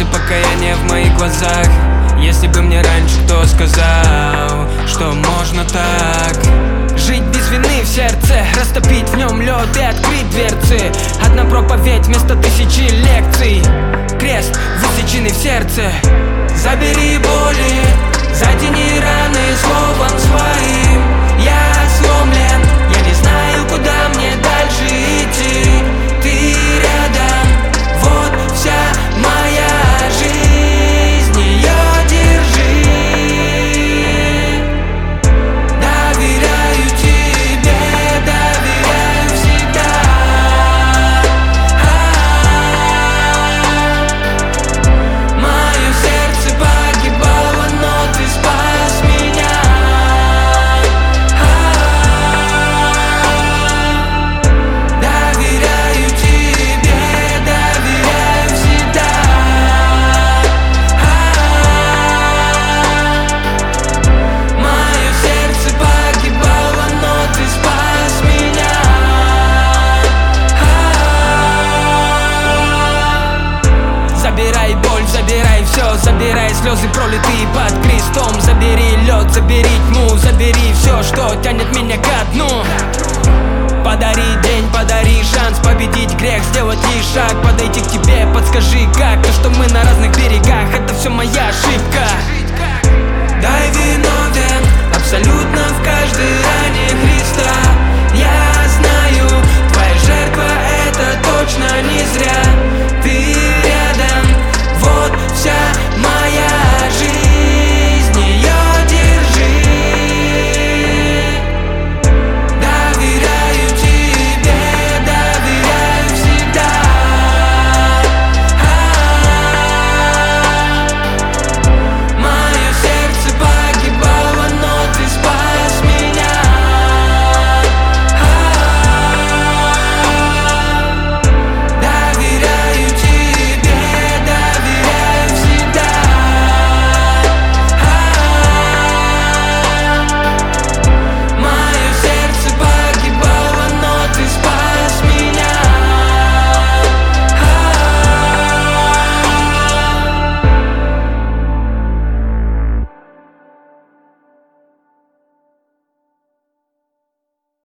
слезы покаяния в моих глазах. Если бы мне раньше кто сказал, что можно так жить без вины в сердце, растопить в нем лед и открыть дверцы. Одна проповедь вместо тысячи лекций, крест высеченный в сердце. Забери боли, затяни раны словом своим. Я сломлен, я не знаю, куда мне дальше идти. Ты рядом, вот вся моя жизнь, ее держи. Доверяю тебе, доверяю всегда. Мое сердце погибало, но ты спас меня. Доверяю тебе, доверяю всегда. Мое сердце погибало, но ты спас меня. Забирай боль, забирай все, забирай слезы, пролитые под крестом. Забери лед, забери тьму, забери все, что тянет меня ко дну. Подари день, подари шанс победить грех, сделать лишь шаг, подойти к тебе, подскажи как. То, что мы на разных берегах, это все моя ошибка. Дай виновен абсолютно в каждой ране Христа.